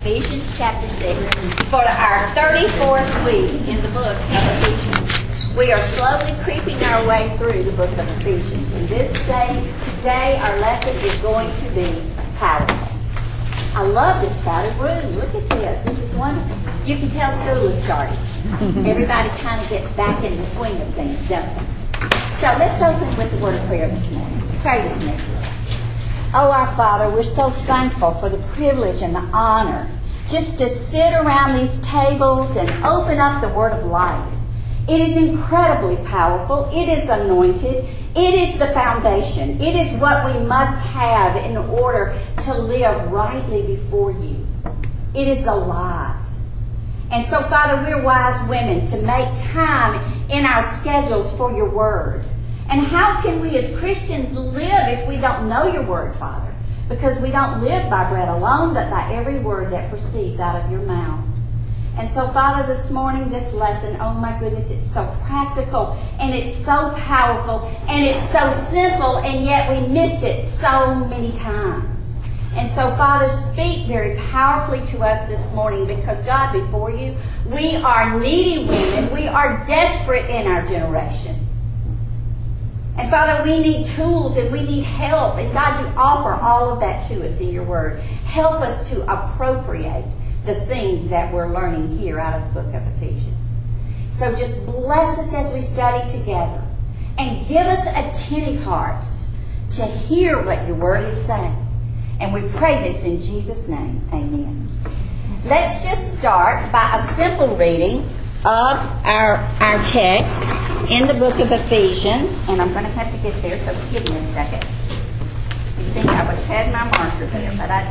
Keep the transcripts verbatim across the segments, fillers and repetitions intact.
Ephesians chapter six for our thirty-fourth week in the book of Ephesians. We are slowly creeping our way through the book of Ephesians. And this day, today, our lesson is going to be powerful. I love this crowded room. Look at this. This is wonderful. You can tell school is starting. Everybody kind of gets back in the swing of things, don't they? So let's open with the word of prayer this morning. Pray with me. Oh, our Father, we're so thankful for the privilege and the honor just to sit around these tables and open up the Word of life. It is incredibly powerful. It is anointed. It is the foundation. It is what we must have in order to live rightly before you. It is alive. And so, Father, we're wise women to make time in our schedules for your Word. And how can we as Christians live if we don't know your Word, Father? Because we don't live by bread alone, but by every word that proceeds out of your mouth. And so, Father, this morning, this lesson, oh my goodness, it's so practical, and it's so powerful, and it's so simple, and yet we miss it so many times. And so, Father, speak very powerfully to us this morning, because, God, before you, we are needy women. We are desperate in our generation. And Father, we need tools and we need help. And God, you offer all of that to us in your word. Help us to appropriate the things that we're learning here out of the book of Ephesians. So just bless us as we study together. And give us attentive hearts to hear what your word is saying. And we pray this in Jesus' name. Amen. Let's just start by a simple reading of our our text in the book of Ephesians. And I'm going to have to get there, so give me a second. You think I would have had my marker there, but I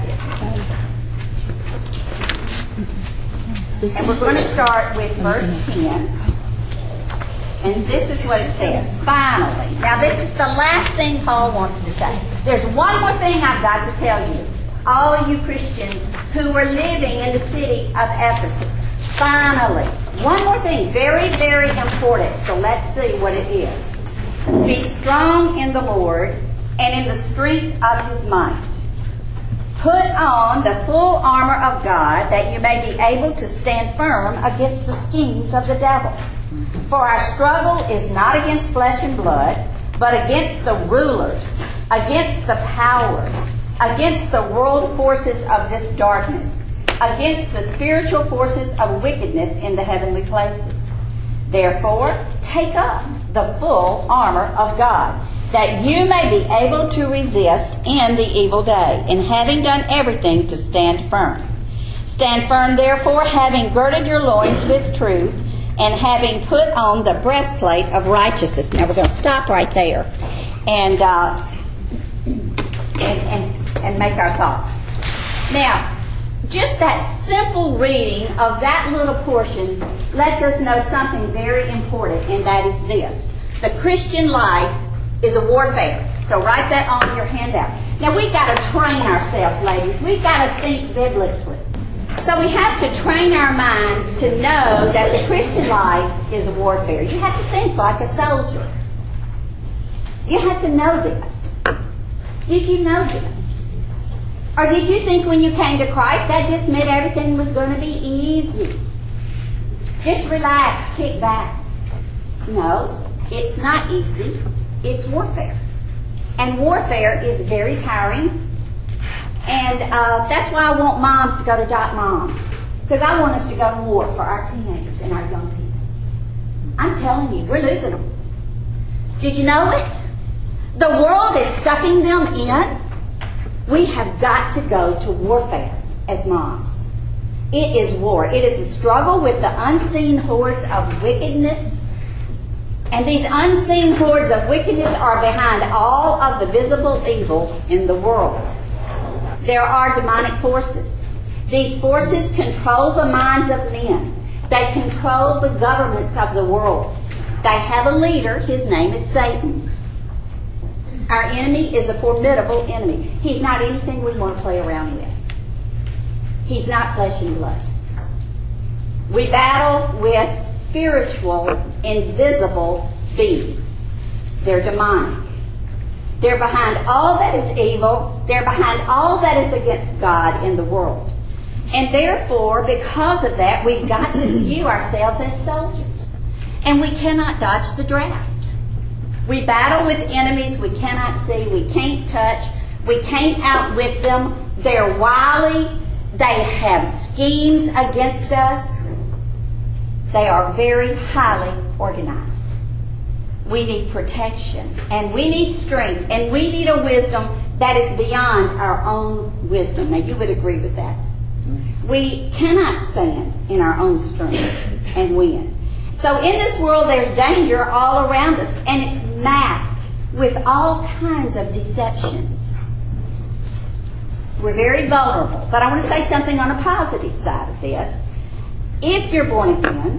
didn't. And we're going to start with verse ten. And this is what it says. Finally. Now this is the last thing Paul wants to say. There's one more thing I've got to tell you. All of you Christians who were living in the city of Ephesus. Finally. One more thing, very, very important. So let's see what it is. Be strong in the Lord and in the strength of his might. Put on the full armor of God that you may be able to stand firm against the schemes of the devil. For our struggle is not against flesh and blood, but against the rulers, against the powers, against the world forces of this darkness, against the spiritual forces of wickedness in the heavenly places. Therefore, take up the full armor of God, that you may be able to resist in the evil day, and having done everything, to stand firm. Stand firm, therefore, having girded your loins with truth, and having put on the breastplate of righteousness. Now we're going to stop right there and uh, and, and and make our thoughts. Now, just that simple reading of that little portion lets us know something very important, and that is this. The Christian life is a warfare. So write that on your handout. Now we've got to train ourselves, ladies. We've got to think biblically. So we have to train our minds to know that the Christian life is a warfare. You have to think like a soldier. You have to know this. Did you know this? Or did you think when you came to Christ that just meant everything was going to be easy? Just relax, kick back. No, it's not easy. It's warfare. And warfare is very tiring. And uh, that's why I want moms to go to Dot Mom. Because I want us to go to war for our teenagers and our young people. I'm telling you, we're losing them. Did you know it? The world is sucking them in. We have got to go to warfare as moms. It is war. It is a struggle with the unseen hordes of wickedness. And these unseen hordes of wickedness are behind all of the visible evil in the world. There are demonic forces. These forces control the minds of men. They control the governments of the world. They have a leader. His name is Satan. Our enemy is a formidable enemy. He's not anything we want to play around with. He's not flesh and blood. We battle with spiritual, invisible beings. They're demonic. They're behind all that is evil. They're behind all that is against God in the world. And therefore, because of that, we've got to view ourselves as soldiers. And we cannot dodge the draft. We battle with enemies we cannot see, we can't touch, we can't outwit them. They're wily. They have schemes against us. They are very highly organized. We need protection, and we need strength, and we need a wisdom that is beyond our own wisdom. Now, you would agree with that. We cannot stand in our own strength and win. So in this world, there's danger all around us, and it's masked with all kinds of deceptions. We're very vulnerable. But I want to say something on a positive side of this. If you're born again,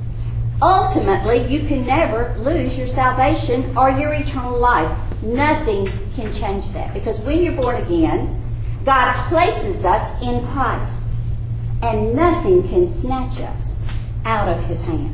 ultimately, you can never lose your salvation or your eternal life. Nothing can change that. Because when you're born again, God places us in Christ. And nothing can snatch us out of His hand.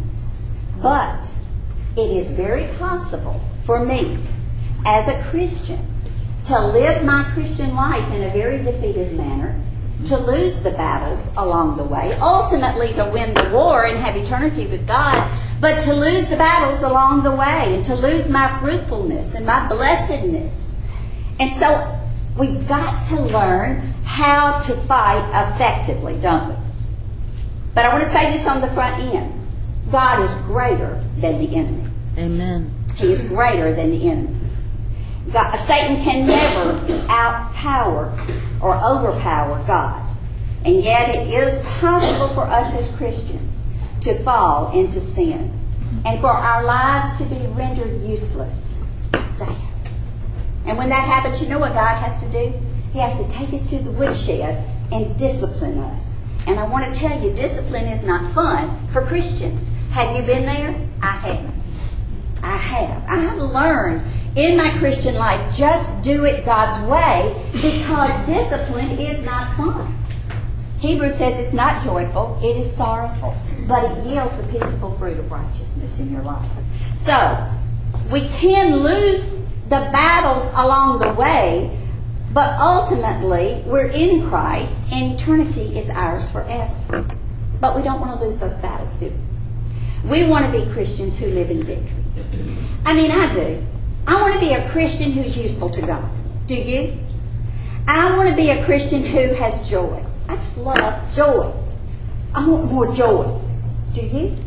But it is very possible for me, as a Christian, to live my Christian life in a very defeated manner, to lose the battles along the way, ultimately to win the war and have eternity with God, but to lose the battles along the way and to lose my fruitfulness and my blessedness. And so we've got to learn how to fight effectively, don't we? But I want to say this on the front end. God is greater than the enemy. Amen. He is greater than the enemy. God, Satan can never outpower or overpower God. And yet it is possible for us as Christians to fall into sin and for our lives to be rendered useless. Sad. And when that happens, you know what God has to do? He has to take us to the woodshed and discipline us. And I want to tell you, discipline is not fun for Christians. Have you been there? I have. I have. I have learned in my Christian life, just do it God's way, because discipline is not fun. Hebrews says it's not joyful, it is sorrowful, but it yields the peaceable fruit of righteousness in your life. So, we can lose the battles along the way, but ultimately, we're in Christ, and eternity is ours forever. But we don't want to lose those battles, do we? We want to be Christians who live in victory. I mean, I do. I want to be a Christian who's useful to God. Do you? I want to be a Christian who has joy. I just love joy. I want more joy. Do you?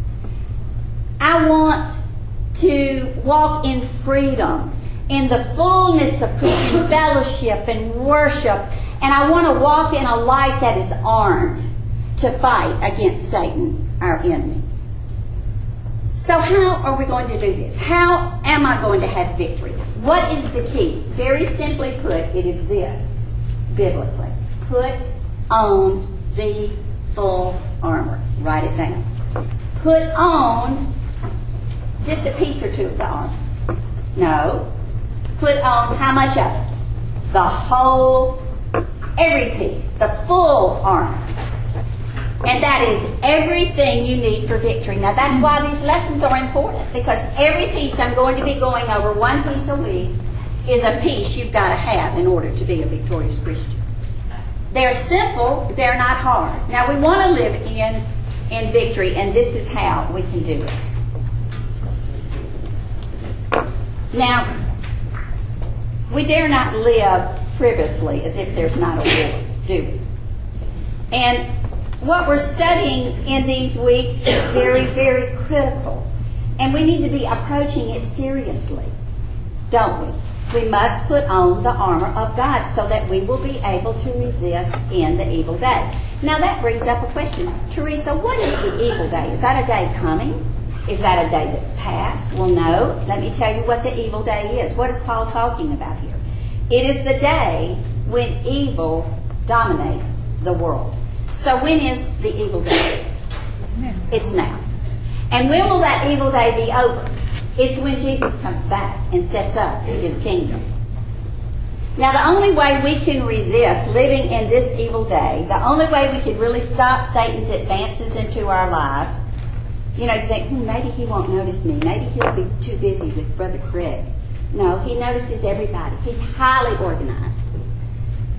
I want to walk in freedom, in the fullness of Christian fellowship and worship. And I want to walk in a life that is armed to fight against Satan, our enemy. So how are we going to do this? How am I going to have victory? What is the key? Very simply put, it is this, biblically. Put on the full armor. Write it down. Put on just a piece or two of the armor. No. Put on how much of it? The whole, every piece, the full armor. And that is everything you need for victory. Now that's why these lessons are important, because every piece I'm going to be going over, one piece a week, is a piece you've got to have in order to be a victorious Christian. They're simple, they're not hard. Now we want to live in, in victory, and this is how we can do it. Now, we dare not live frivolously as if there's not a war, do we? And what we're studying in these weeks is very, very critical. And we need to be approaching it seriously, don't we? We must put on the armor of God so that we will be able to resist in the evil day. Now that brings up a question. Teresa, what is the evil day? Is that a day coming? Is that a day that's past? Well, no. Let me tell you what the evil day is. What is Paul talking about here? It is the day when evil dominates the world. So when is the evil day? It's now. And when will that evil day be over? It's when Jesus comes back and sets up His kingdom. Now the only way we can resist living in this evil day, the only way we can really stop Satan's advances into our lives, you know, you think, hmm, maybe he won't notice me. Maybe he'll be too busy with Brother Craig. No, he notices everybody. He's highly organized.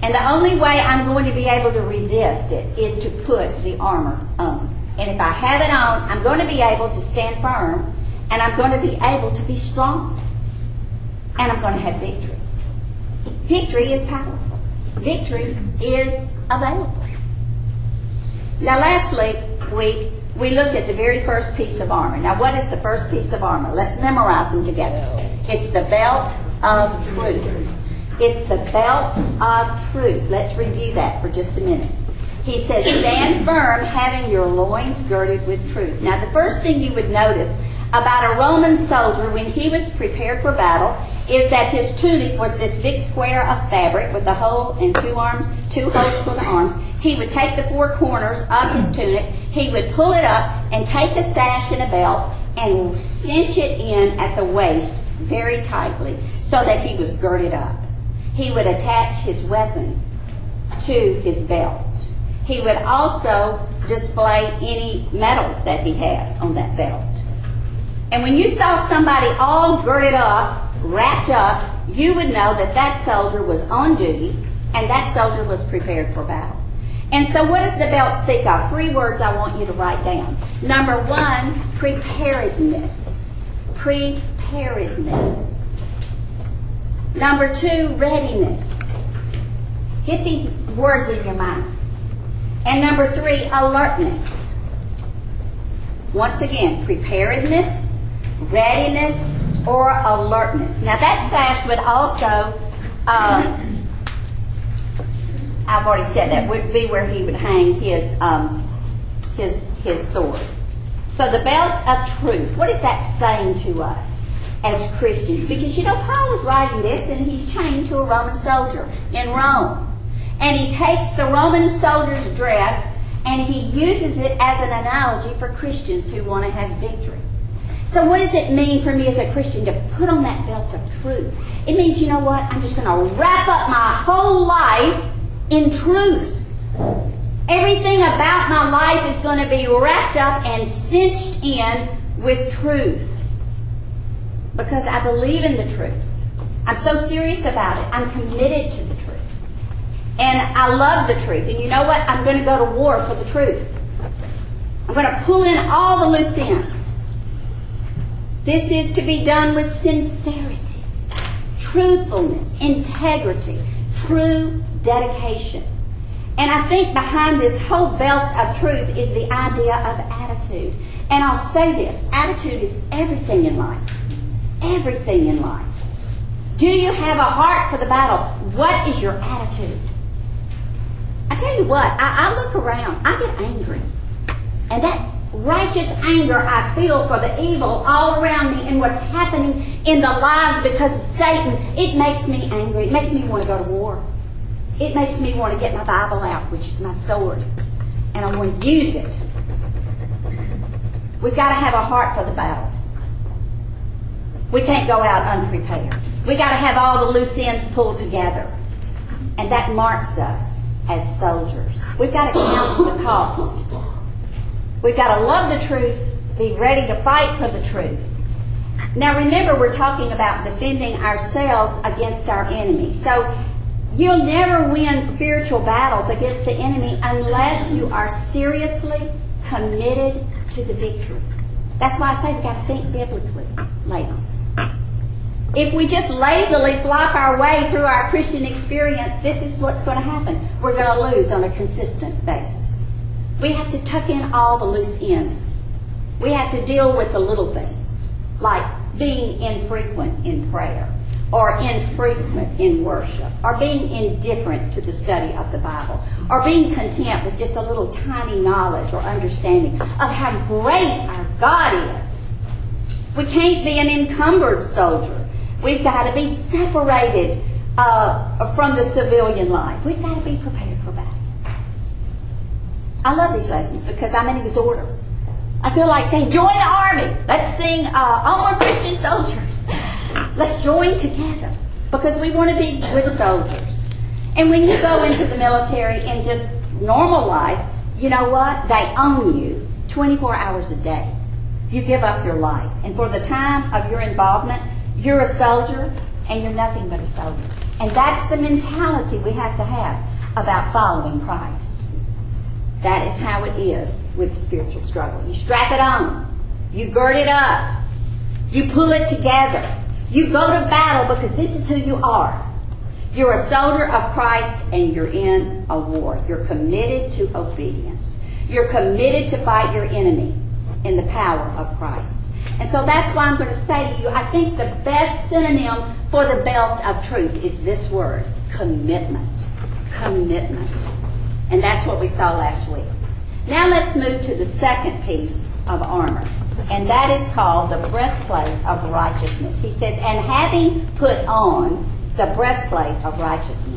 And the only way I'm going to be able to resist it is to put the armor on. And if I have it on, I'm going to be able to stand firm, and I'm going to be able to be strong. And I'm going to have victory. Victory is powerful. Victory is available. Now, lastly, we, we looked at the very first piece of armor. Now, what is the first piece of armor? Let's memorize them together. It's the belt of truth. It's the belt of truth. Let's review that for just a minute. He says, stand firm, having your loins girded with truth. Now, the first thing you would notice about a Roman soldier when he was prepared for battle is that his tunic was this big square of fabric with a hole and two arms, two holes for the arms. He would take the four corners of his tunic, he would pull it up and take a sash and a belt and cinch it in at the waist very tightly so that he was girded up. He would attach his weapon to his belt. He would also display any medals that he had on that belt. And when you saw somebody all girded up, wrapped up, you would know that that soldier was on duty and that soldier was prepared for battle. And so what does the belt speak of? Three words I want you to write down. Number one, preparedness. Preparedness. Number two, readiness. Get these words in your mind. And number three, alertness. Once again, preparedness, readiness, or alertness. Now that sash would also, um, I've already said that, would be where he would hang his, um, his, his sword. So the belt of truth, what is that saying to us as Christians? Because, you know, Paul is writing this and he's chained to a Roman soldier in Rome. And he takes the Roman soldier's dress and he uses it as an analogy for Christians who want to have victory. So what does it mean for me as a Christian to put on that belt of truth? It means, you know what, I'm just going to wrap up my whole life in truth. Everything about my life is going to be wrapped up and cinched in with truth. Because I believe in the truth. I'm so serious about it. I'm committed to the truth. And I love the truth. And you know what? I'm going to go to war for the truth. I'm going to pull in all the loose ends. This is to be done with sincerity, truthfulness, integrity, true dedication. And I think behind this whole belt of truth is the idea of attitude. And I'll say this, attitude is everything in life. Everything in life. Do you have a heart for the battle? What is your attitude? I tell you what, I, I look around, I get angry. And that righteous anger I feel for the evil all around me and what's happening in the lives because of Satan, it makes me angry. It makes me want to go to war. It makes me want to get my Bible out, which is my sword, and I want to use it. We've got to have a heart for the battle. We can't go out unprepared. We've got to have all the loose ends pulled together. And that marks us as soldiers. We've got to count the cost. We've got to love the truth, be ready to fight for the truth. Now remember, we're talking about defending ourselves against our enemy. So you'll never win spiritual battles against the enemy unless you are seriously committed to the victory. That's why I say we've got to think biblically, ladies. If we just lazily flop our way through our Christian experience, this is what's going to happen. We're going to lose on a consistent basis. We have to tuck in all the loose ends. We have to deal with the little things, like being infrequent in prayer, or infrequent in worship, or being indifferent to the study of the Bible, or being content with just a little tiny knowledge or understanding of how great our God is. We can't be an encumbered soldier. We've got to be separated uh, from the civilian life. We've got to be prepared for battle. I love these lessons because I'm an exhorter. I feel like saying, join the army. Let's sing uh, Onward Christian Soldiers. Let's join together because we want to be good soldiers. And when you go into the military in just normal life, you know what? They own you twenty-four hours a day. You give up your life. And for the time of your involvement, you're a soldier and you're nothing but a soldier. And that's the mentality we have to have about following Christ. That is how it is with spiritual struggle. You strap it on. You gird it up. You pull it together. You go to battle because this is who you are. You're a soldier of Christ and you're in a war. You're committed to obedience. You're committed to fight your enemy in the power of Christ. And so that's why I'm going to say to you, I think the best synonym for the belt of truth is this word, commitment. Commitment. And that's what we saw last week. Now let's move to the second piece of armor. And that is called the breastplate of righteousness. He says, and having put on the breastplate of righteousness.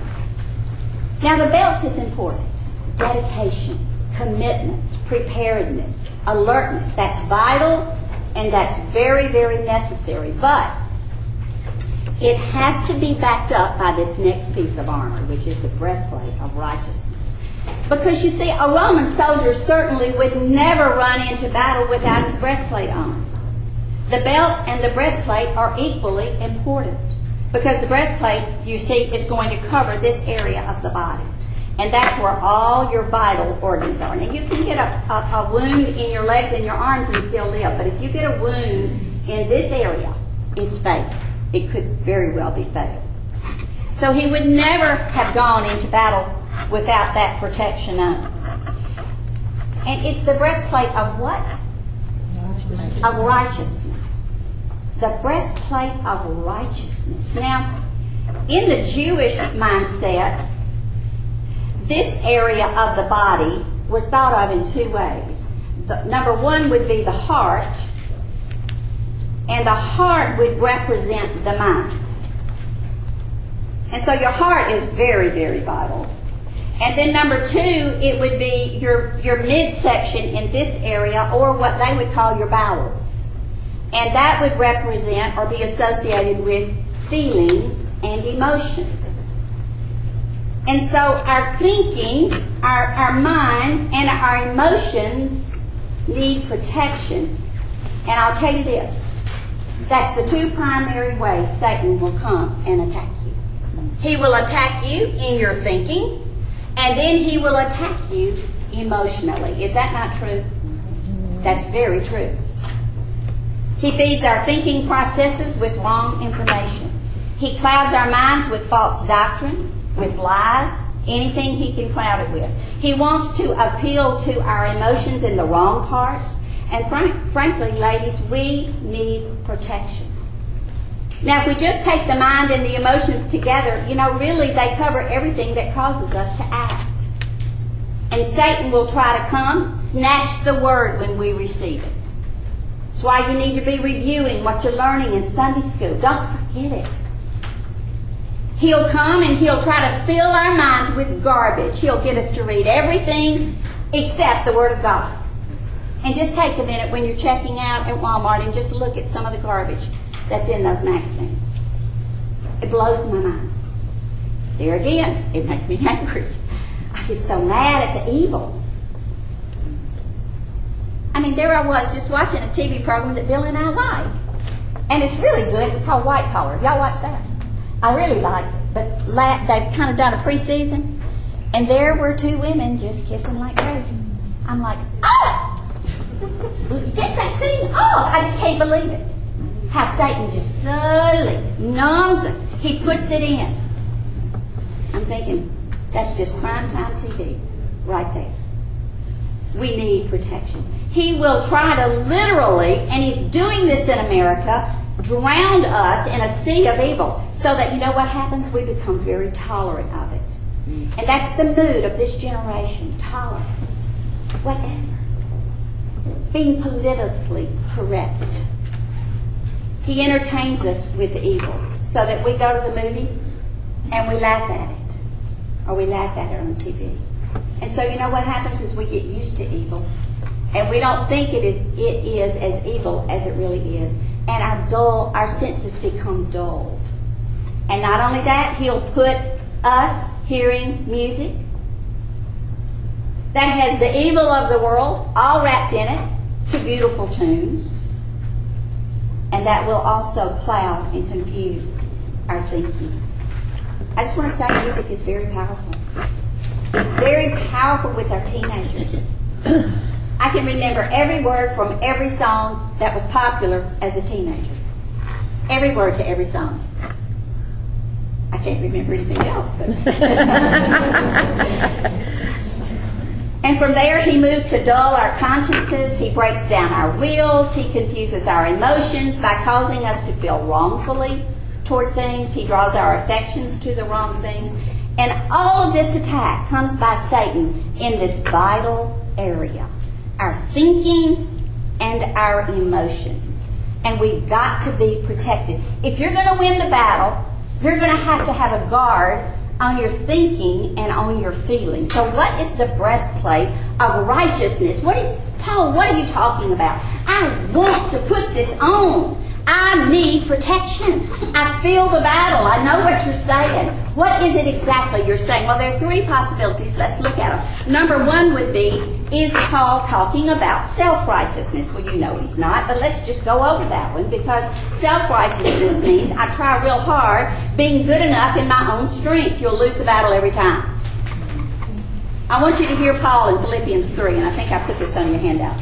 Now the belt is important. Dedication, commitment, preparedness, alertness. That's vital and that's very, very necessary. But it has to be backed up by this next piece of armor, which is the breastplate of righteousness. Because you see, a Roman soldier certainly would never run into battle without his breastplate on. The belt and the breastplate are equally important. Because the breastplate, you see, is going to cover this area of the body. And that's where all your vital organs are. Now, you can get a, a, a wound in your legs and your arms and still live. But if you get a wound in this area, it's fatal. It could very well be fatal. So he would never have gone into battle without that protection on. And it's the breastplate of what? Of righteousness. The breastplate of righteousness. Now, in the Jewish mindset, this area of the body was thought of in two ways. The, number one would be the heart, and the heart would represent the mind. And so your heart is very, very vital. And then number two, it would be your, your midsection in this area, or what they would call your bowels. And that would represent or be associated with feelings and emotions. And so our thinking, our, our minds, and our emotions need protection. And I'll tell you this, that's the two primary ways Satan will come and attack you. He will attack you in your thinking, and then he will attack you emotionally. Is that not true? That's very true. He feeds our thinking processes with wrong information. He clouds our minds with false doctrine, with lies, anything he can cloud it with. He wants to appeal to our emotions in the wrong parts. And frank, frankly, ladies, we need protection. Now, if we just take the mind and the emotions together, you know, really they cover everything that causes us to act. And Satan will try to come, snatch the word when we receive it. That's why you need to be reviewing what you're learning in Sunday school. Don't forget it. He'll come and he'll try to fill our minds with garbage. He'll get us to read everything except the Word of God. And just take a minute when you're checking out at Walmart and just look at some of the garbage that's in those magazines. It blows my mind. There again, it makes me angry. I get so mad at the evil. I mean, there I was just watching a T V program that Bill and I like. And it's really good. It's called White Collar. Y'all watch that? I really like it. But la- they've kind of done a preseason. And there were two women just kissing like crazy. I'm like, oh! Get that thing off! I just can't believe it. How Satan just subtly numbs us. He puts it in. I'm thinking, that's just primetime T V right there. We need protection. He will try to literally, and he's doing this in America, drown us in a sea of evil so that, you know what happens? We become very tolerant of it. And that's the mood of this generation. Tolerance. Whatever. Being politically correct. He entertains us with the evil so that we go to the movie and we laugh at it. Or we laugh at it on T V. And so you know what happens is we get used to evil. And we don't think it is, it is as evil as it really is. And our dull, our senses become dulled. And not only that, he'll put us hearing music that has the evil of the world all wrapped in it to beautiful tunes. And that will also cloud and confuse our thinking. I just want to say music is very powerful. It's very powerful with our teenagers. I can remember every word from every song that was popular as a teenager. Every word to every song. I can't remember anything else. But and from there, he moves to dull our consciences. He breaks down our wills. He confuses our emotions by causing us to feel wrongfully toward things. He draws our affections to the wrong things. And all of this attack comes by Satan in this vital area. Our thinking and our emotions. And we've got to be protected. If you're going to win the battle, you're going to have to have a guard on your thinking and on your feelings. So what is the breastplate of righteousness? What is, Paul, what are you talking about? I want to put this on. I need protection. I feel the battle. I know what you're saying. What is it exactly you're saying? Well, there are three possibilities. Let's look at them. Number one would be, is Paul talking about self-righteousness? Well, you know he's not, but let's just go over that one, because self-righteousness means I try real hard being good enough in my own strength. You'll lose the battle every time. I want you to hear Paul in Philippians three, and I think I put this on your handout.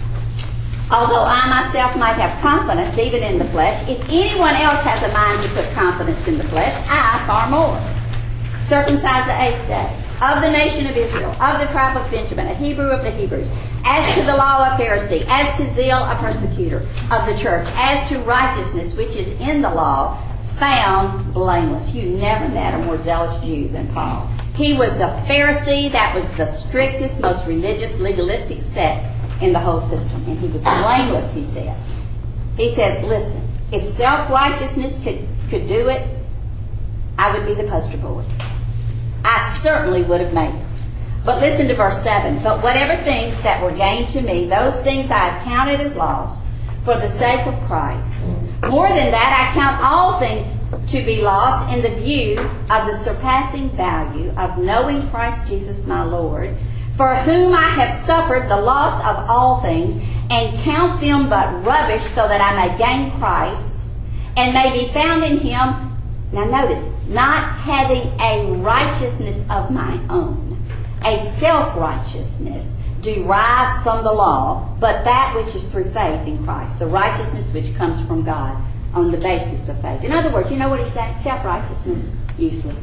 Although I myself might have confidence even in the flesh, if anyone else has a mind to put confidence in the flesh, I far more. Circumcised the eighth day, of the nation of Israel, of the tribe of Benjamin, a Hebrew of the Hebrews, as to the law, a Pharisee, as to zeal, a persecutor of the church, as to righteousness, which is in the law, found blameless. You never met a more zealous Jew than Paul. He was a Pharisee. That was the strictest, most religious, legalistic sect in the whole system. And he was blameless, he said. He says, listen, if self-righteousness could, could do it, I would be the poster boy. I certainly would have made it. But listen to verse seven. But whatever things that were gained to me, those things I have counted as loss for the sake of Christ. More than that, I count all things to be lost in the view of the surpassing value of knowing Christ Jesus my Lord, for whom I have suffered the loss of all things, and count them but rubbish, so that I may gain Christ, and may be found in him. Now notice, not having a righteousness of my own, a self-righteousness derived from the law, but that which is through faith in Christ, the righteousness which comes from God on the basis of faith. In other words, you know what he's saying? Self-righteousness, useless.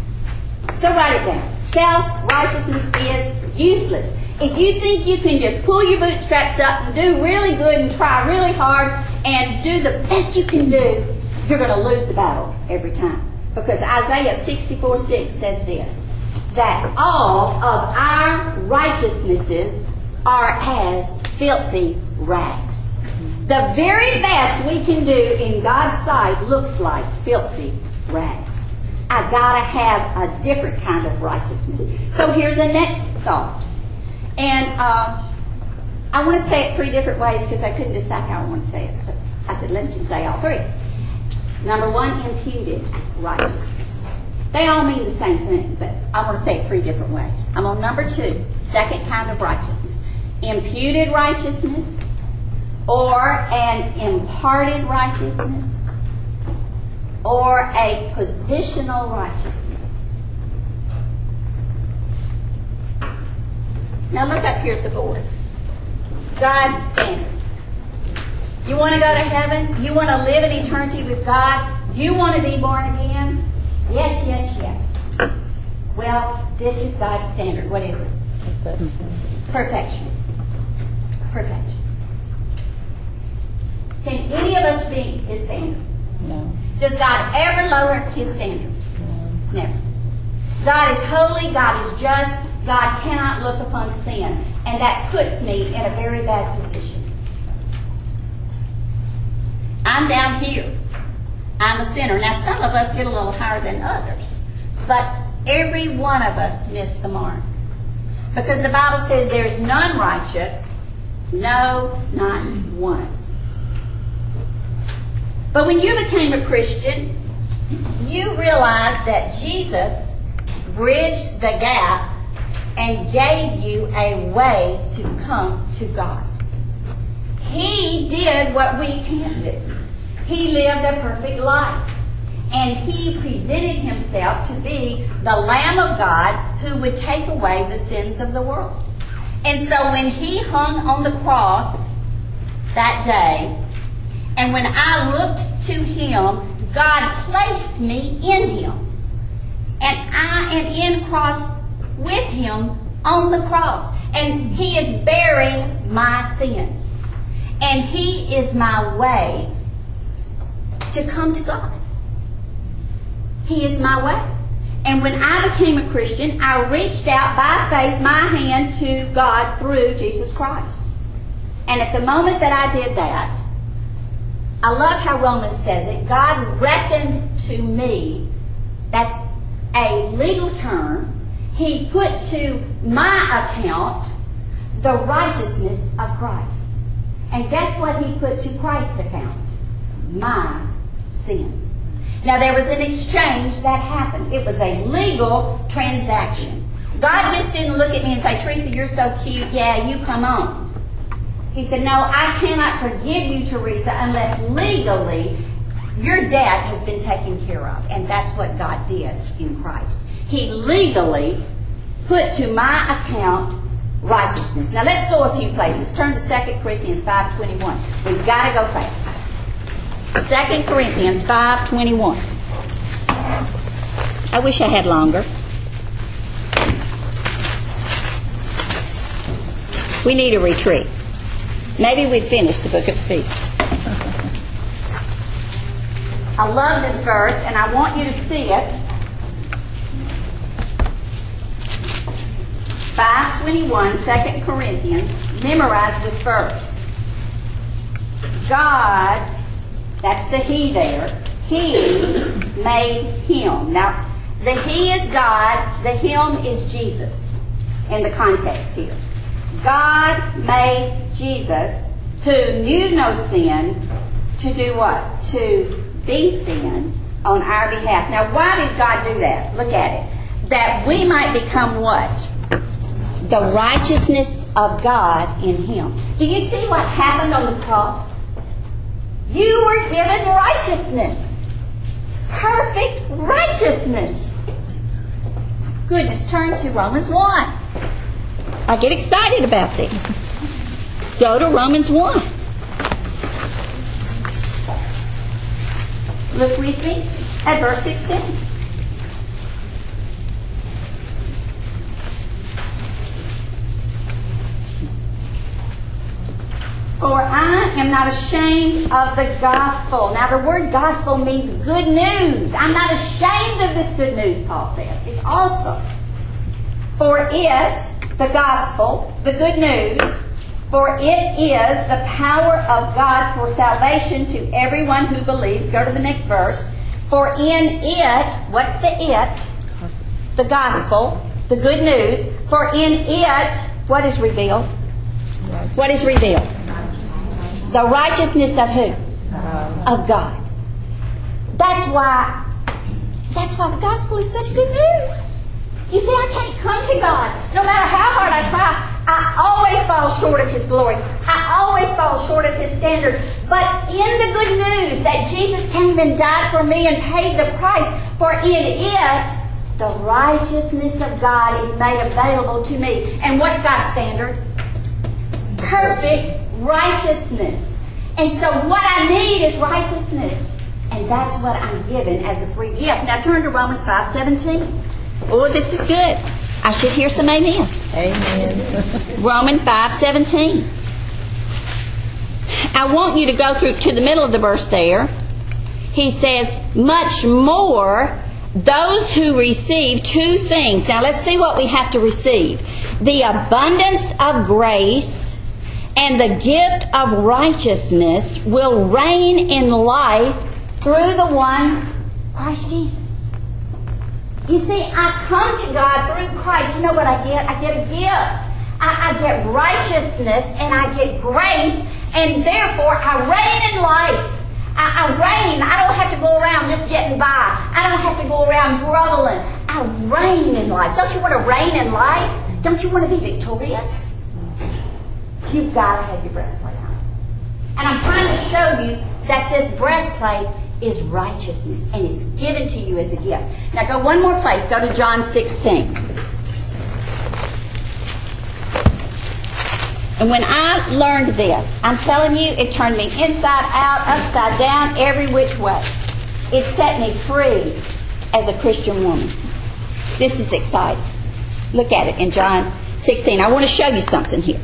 So write it down. Self-righteousness is useless. If you think you can just pull your bootstraps up and do really good and try really hard and do the best you can do, you're going to lose the battle every time. Because Isaiah sixty-four six says this, that all of our righteousnesses are as filthy rags. The very best we can do in God's sight looks like filthy rags. I've got to have a different kind of righteousness. So here's the next thought. And uh, I want to say it three different ways because I couldn't decide how I want to say it. So I said, let's just say all three. Number one, imputed righteousness. They all mean the same thing, but I want to say it three different ways. I'm on number two, second kind of righteousness. Imputed righteousness, or an imparted righteousness, or a positional righteousness. Now look up here at the board. God's standard. You want to go to heaven? You want to live in eternity with God? You want to be born again? Yes, yes, yes. Well, this is God's standard. What is it? Perfection. Perfection. Can any of us be his standard? No. Does God ever lower his standard? No. Never. God is holy. God is just. God cannot look upon sin. And that puts me in a very bad position. I'm down here. I'm a sinner. Now, some of us get a little higher than others. But every one of us miss the mark. Because the Bible says there's none righteous. No, not one. But when you became a Christian, you realized that Jesus bridged the gap and gave you a way to come to God. He did what we can't do. He lived a perfect life. and he presented himself to be the Lamb of God who would take away the sins of the world. And so when he hung on the cross that day, and when I looked to him, God placed me in him. And I am in cross with him on the cross. And he is bearing my sins. And he is my way to come to God. He is my way. And when I became a Christian, I reached out by faith my hand to God through Jesus Christ. And at the moment that I did that, I love how Romans says it, God reckoned to me, that's a legal term, he put to my account the righteousness of Christ. And guess what he put to Christ's account? My sin. Now there was an exchange that happened. It was a legal transaction. God just didn't look at me and say, Teresa, you're so cute, yeah, you come on. He said, no, I cannot forgive you, Teresa, unless legally your debt has been taken care of. And that's what God did in Christ. He legally put to my account righteousness. Now let's go a few places. Turn to Second Corinthians five twenty-one. We've got to go fast. Second Corinthians five twenty-one. I wish I had longer. We need a retreat. Maybe we'd finish the book of Ephesians. I love this verse, and I want you to see it. five twenty-one, Second Corinthians. Memorize this verse. God, that's the He there, He made Him. Now, the He is God, the Him is Jesus in the context here. God made Jesus, who knew no sin, to do what? To be sin on our behalf. Now, why did God do that? Look at it. That we might become what? The righteousness of God in Him. Do you see what happened on the cross? You were given righteousness. Perfect righteousness. Goodness, turn to Romans one. I get excited about this. Go to Romans one. Look with me at verse sixteen. For I am not ashamed of the gospel. Now the word gospel means good news. I'm not ashamed of this good news, Paul says. It's awesome. For it, the gospel, the good news, for it is the power of God for salvation to everyone who believes. Go to the next verse. For in it, what's the it? The gospel, the good news. For in it, what is revealed? What is revealed? The righteousness of who? Of God. That's why, that's why the gospel is such good news. You see, I can't come to God. No matter how hard I try, I always fall short of His glory. I always fall short of His standard. But in the good news that Jesus came and died for me and paid the price, for in it, the righteousness of God is made available to me. And what's God's standard? Perfect righteousness. And so what I need is righteousness. And that's what I'm given as a free gift. Now turn to Romans five seventeen. Oh, this is good. I should hear some amens. Amen. Romans five seventeen. I want you to go through to the middle of the verse there. He says, much more those who receive two things. Now let's see what we have to receive. The abundance of grace and the gift of righteousness will reign in life through the one, Christ Jesus. You see, I come to God through Christ. You know what I get? I get a gift. I, I get righteousness and I get grace, and therefore I reign in life. I, I reign. I don't have to go around just getting by. I don't have to go around groveling. I reign in life. Don't you want to reign in life? Don't you want to be victorious? You've got to have your breastplate on. And I'm trying to show you that this breastplate is righteousness, and it's given to you as a gift. Now go one more place. Go to John sixteen. And when I learned this, I'm telling you, it turned me inside out, upside down, every which way. It set me free as a Christian woman. This is exciting. Look at it in John sixteen. I want to show you something here.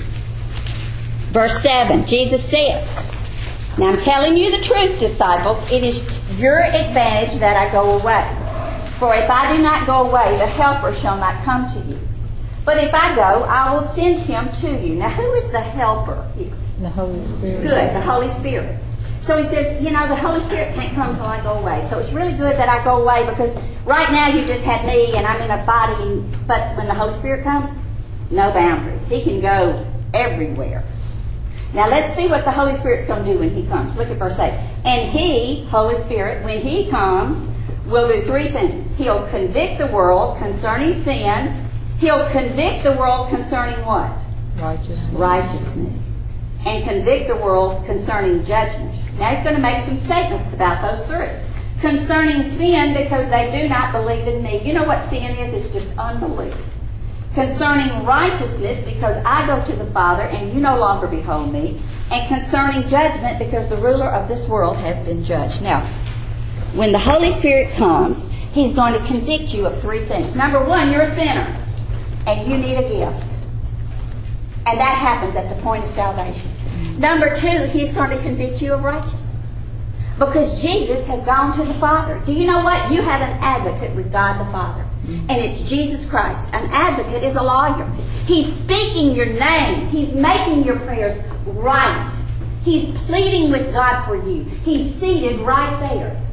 Verse seven, Jesus says, now I'm telling you the truth, disciples. It is your advantage that I go away. For if I do not go away, the Helper shall not come to you. But if I go, I will send him to you. Now, who is the Helper here? The Holy Spirit. Good, the Holy Spirit. So he says, you know, the Holy Spirit can't come till I go away. So it's really good that I go away, because right now you just had me and I'm in a body. But when the Holy Spirit comes, no boundaries. He can go everywhere. Now let's see what the Holy Spirit's going to do when he comes. Look at verse eight. And he, Holy Spirit, when he comes, will do three things. He'll convict the world concerning sin. He'll convict the world concerning what? Righteousness. Righteousness. And convict the world concerning judgment. Now he's going to make some statements about those three. Concerning sin, because they do not believe in me. You know what sin is? It's just unbelief. Concerning righteousness, because I go to the Father and you no longer behold me. And concerning judgment, because the ruler of this world has been judged. Now, when the Holy Spirit comes, he's going to convict you of three things. Number one, you're a sinner and you need a gift. And that happens at the point of salvation. Number two, he's going to convict you of righteousness. Because Jesus has gone to the Father. Do you know what? You have an advocate with God the Father. And it's Jesus Christ. An advocate is a lawyer. He's speaking your name. He's making your prayers right. He's pleading with God for you. He's seated right there.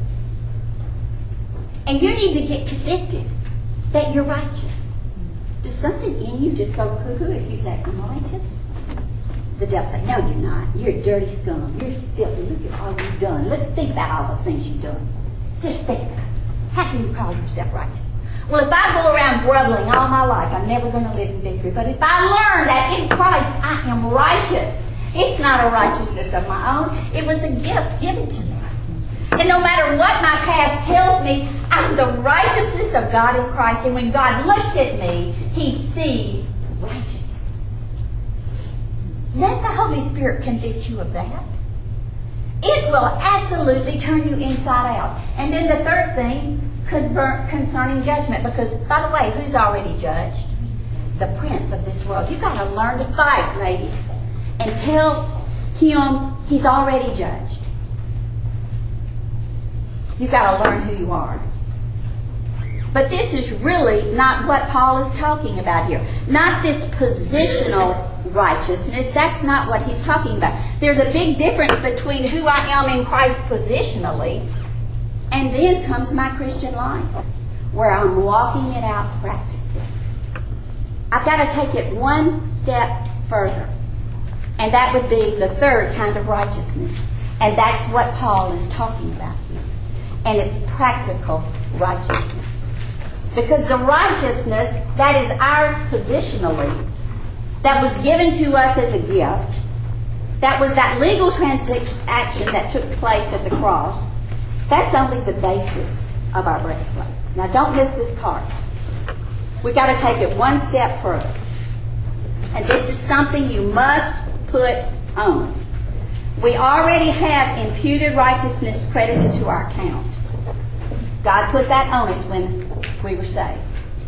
And you need to get convicted that you're righteous. Does something in you just go cuckoo if you say, I'm righteous? The devil say, no, you're not. You're a dirty scum. You're filthy. Look at all you've done. Look, think about all those things you've done. Just think about it. How can you call yourself righteous? Well, if I go around grumbling all my life, I'm never going to live in victory. But if I learn that in Christ I am righteous, it's not a righteousness of my own. It was a gift given to me. And no matter what my past tells me, I'm the righteousness of God in Christ. And when God looks at me, he sees righteousness. Let the Holy Spirit convict you of that. It will absolutely turn you inside out. And then the third thing, concerning judgment. Because, by the way, who's already judged? The prince of this world. You've got to learn to fight, ladies. And tell him he's already judged. You've got to learn who you are. But this is really not what Paul is talking about here. Not this positional righteousness. That's not what he's talking about. There's a big difference between who I am in Christ positionally, and then comes my Christian life, where I'm walking it out practically. I've got to take it one step further. And that would be the third kind of righteousness. And that's what Paul is talking about here. And it's practical righteousness. Because the righteousness that is ours positionally, that was given to us as a gift, that was that legal transaction that took place at the cross, that's only the basis of our breastplate. Now don't miss this part. We've got to take it one step further. And this is something you must put on. We already have imputed righteousness credited to our account. God put that on us when we were saved.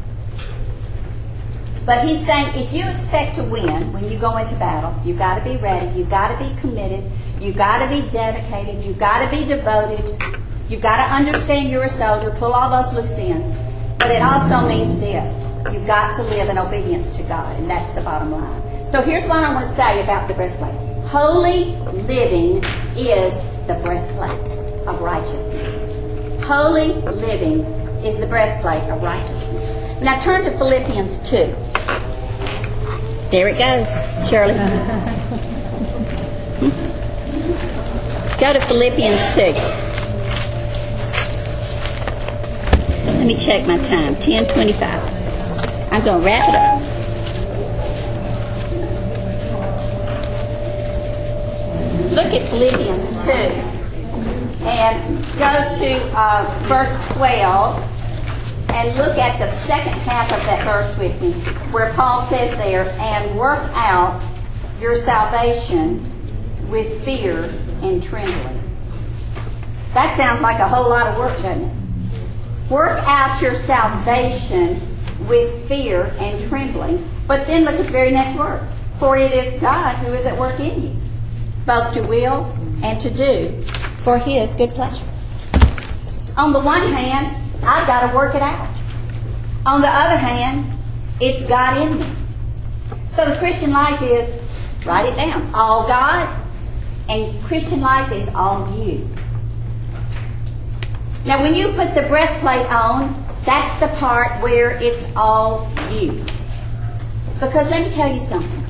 But he's saying if you expect to win when you go into battle, you've got to be ready, you've got to be committed, you've got to be dedicated, you've got to be devoted, you've got to understand you're a soldier, pull all those loose ends. But it also means this. You've got to live in obedience to God, and that's the bottom line. So here's what I want to say about the breastplate. Holy living is the breastplate of righteousness. Holy living is the breastplate of righteousness. Now turn to Philippians two. There it goes, Shirley. Go to Philippians two. Let me check my time. ten twenty-five. I'm going to wrap it up. Look at Philippians two. And go to uh, verse twelve and look at the second half of that verse with me, where Paul says there, and work out your salvation with fear and trembling. That sounds like a whole lot of work, doesn't it? Work out your salvation with fear and trembling. But then look at the very next word. For it is God who is at work in you, both to will and to do for His good pleasure. On the one hand, I've got to work it out. On the other hand, it's God in me. So the Christian life is, write it down, all God, and Christian life is all you. Now when you put the breastplate on, that's the part where it's all you. Because let me tell you something.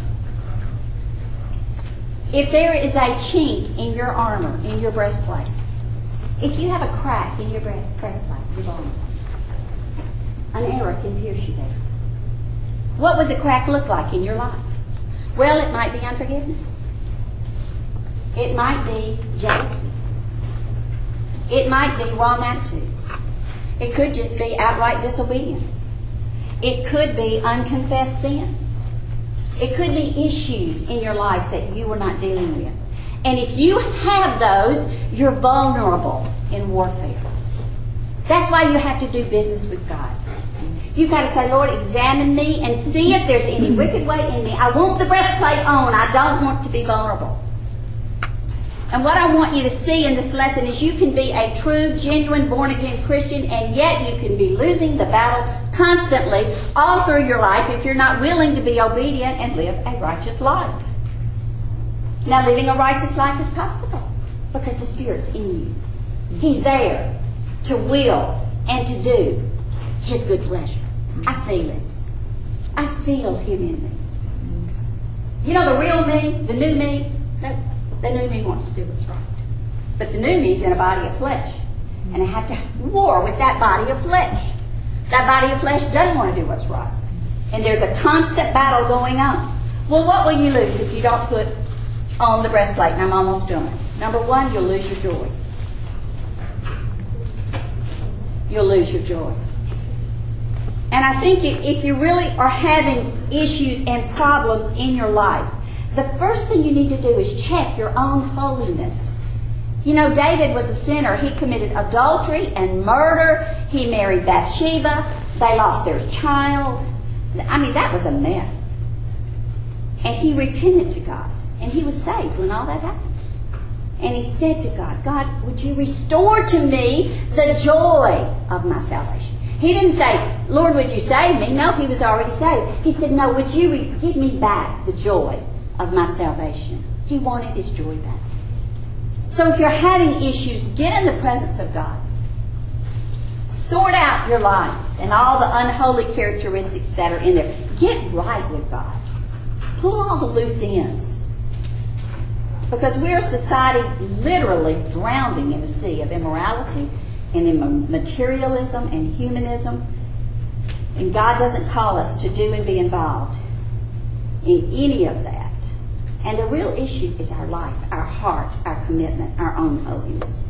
If there is a chink in your armor, in your breastplate, if you have a crack in your breastplate, you're vulnerable. An arrow can pierce you there. What would the crack look like in your life? Well, it might be unforgiveness. It might be jealousy. It might be wrong attitudes. It could just be outright disobedience. It could be unconfessed sins. It could be issues in your life that you are not dealing with. And if you have those, you're vulnerable in warfare. That's why you have to do business with God. You've got to say, Lord, examine me and see if there's any wicked way in me. I want the breastplate on. I don't want to be vulnerable. And what I want you to see in this lesson is you can be a true, genuine, born-again Christian, and yet you can be losing the battle constantly all through your life if you're not willing to be obedient and live a righteous life. Now, living a righteous life is possible because the Spirit's in you. He's there to will and to do His good pleasure. I feel it. I feel Him in me. You know the real me, the new me? No, the new me wants to do what's right. But the new me's in a body of flesh. And I have to war with that body of flesh. That body of flesh doesn't want to do what's right. And there's a constant battle going on. Well, what will you lose if you don't put on the breastplate? And I'm almost done. Number one, you'll lose your joy. You'll lose your joy. And I think if you really are having issues and problems in your life, the first thing you need to do is check your own holiness. You know, David was a sinner. He committed adultery and murder. He married Bathsheba. They lost their child. I mean, that was a mess. And he repented to God. And he was saved when all that happened. And he said to God, God, would you restore to me the joy of my salvation? He didn't say, Lord, would you save me? No, he was already saved. He said, no, would you re- give me back the joy of my salvation? He wanted his joy back. So if you're having issues, get in the presence of God. Sort out your life and all the unholy characteristics that are in there. Get right with God. Pull all the loose ends. Because we're a society literally drowning in a sea of immorality and in materialism and humanism. And God doesn't call us to do and be involved in any of that. And the real issue is our life, our heart, our commitment, our own holiness.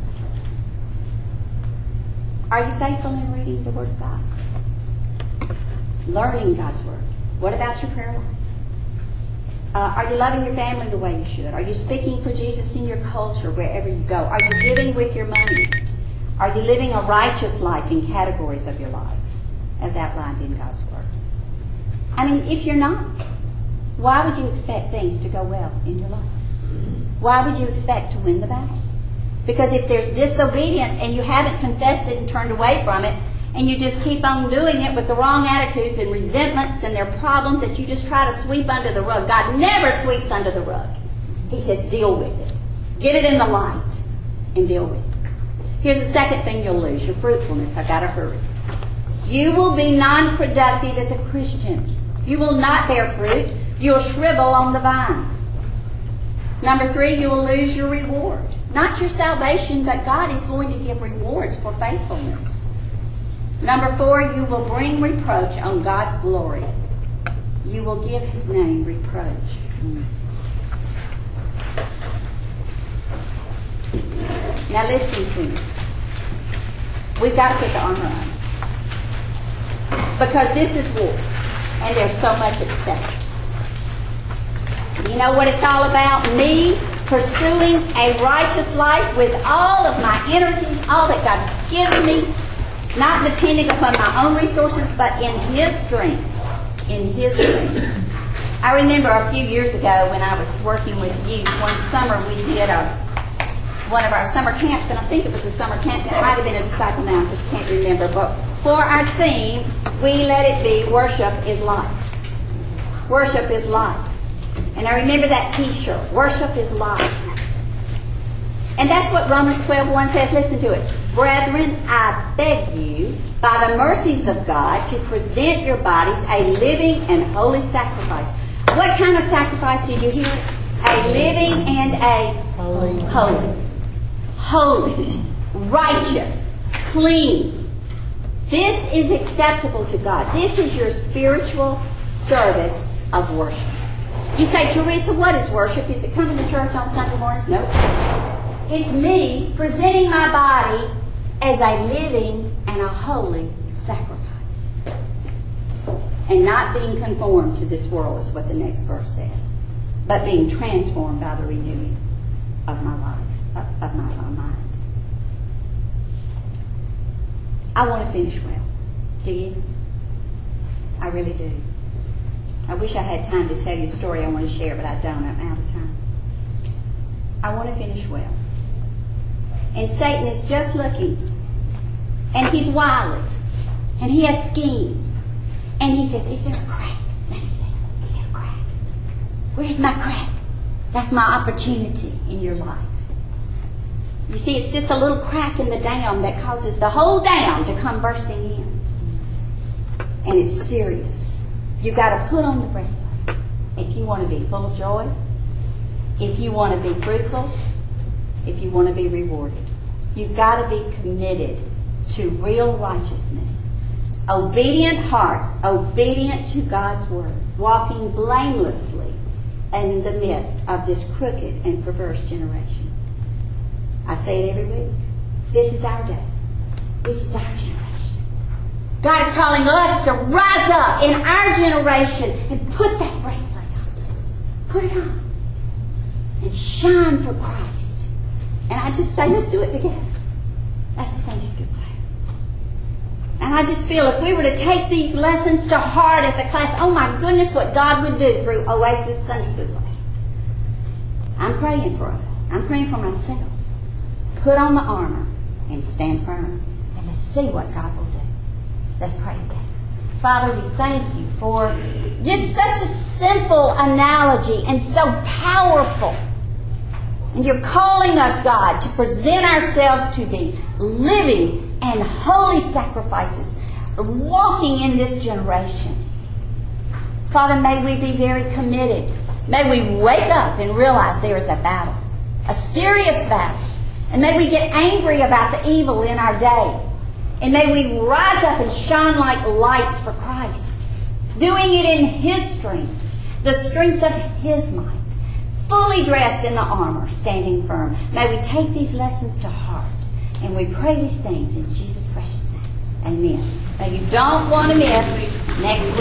Are you faithful in reading the Word of God? Learning God's Word. What about your prayer life? Uh, are you loving your family the way you should? Are you speaking for Jesus in your culture wherever you go? Are you giving with your money? Are you living a righteous life in categories of your life as outlined in God's Word? I mean, if you're not, why would you expect things to go well in your life? Why would you expect to win the battle? Because if there's disobedience and you haven't confessed it and turned away from it, and you just keep on doing it with the wrong attitudes and resentments and their problems that you just try to sweep under the rug. God never sweeps under the rug. He says, deal with it. Get it in the light and deal with it. Here's the second thing you'll lose, your fruitfulness. I've got to hurry. You will be non-productive as a Christian. You will not bear fruit. You'll shrivel on the vine. Number three, you will lose your reward. Not your salvation, but God is going to give rewards for faithfulness. Number four, you will bring reproach on God's glory. You will give His name reproach. Now listen to me. We've got to put the armor on. Because this is war. And there's so much at stake. You know what it's all about? Me pursuing a righteous life with all of my energies, all that God gives me, not depending upon my own resources, but in His strength. In His strength. I remember a few years ago when I was working with youth, one summer we did a, one of our summer camps, and I think it was a summer camp. It might have been a disciple now, I just can't remember. But for our theme, we let it be, worship is life. Worship is life. And I remember that t-shirt, worship is life. And that's what Romans twelve one says. Listen to it. Brethren, I beg you, by the mercies of God, to present your bodies a living and holy sacrifice. What kind of sacrifice did you hear? A living and a Holy. Holy. Holy. Righteous. Clean. This is acceptable to God. This is your spiritual service of worship. You say, Teresa, what is worship? Is it coming to church on Sunday mornings? No. It's me presenting my body as a living and a holy sacrifice. And not being conformed to this world is what the next verse says. But being transformed by the renewing of my life, of, of my, my mind. I want to finish well. Do you? I really do. I wish I had time to tell you a story I want to share, but I don't. I'm out of time. I want to finish well. And Satan is just looking. And he's wily. And he has schemes. And he says, is there a crack? Let me see. Is there a crack? Where's my crack? That's my opportunity in your life. You see, it's just a little crack in the dam that causes the whole dam to come bursting in. And it's serious. You've got to put on the breastplate. If you want to be full of joy, if you want to be fruitful, if you want to be rewarded, you've got to be committed to real righteousness. Obedient hearts, obedient to God's word, walking blamelessly in the midst of this crooked and perverse generation. I say it every week. This is our day. This is our generation. God is calling us to rise up in our generation and put that breastplate on. Put it on. And shine for Christ. And I just say, let's do it together. That's the Sunday school class. And I just feel if we were to take these lessons to heart as a class, oh my goodness, what God would do through Oasis Sunday school class. I'm praying for us. I'm praying for myself. Put on the armor and stand firm. And let's see what God will do. Let's pray together. Father, we thank you for just such a simple analogy and so powerful. And you're calling us, God, to present ourselves to be living and holy sacrifices, walking in this generation. Father, may we be very committed. May we wake up and realize there is a battle, a serious battle. And may we get angry about the evil in our day. And may we rise up and shine like lights for Christ, doing it in His strength, the strength of His might, fully dressed in the armor, standing firm. May we take these lessons to heart, and we pray these things in Jesus' precious name. Amen. Now you don't want to miss next week.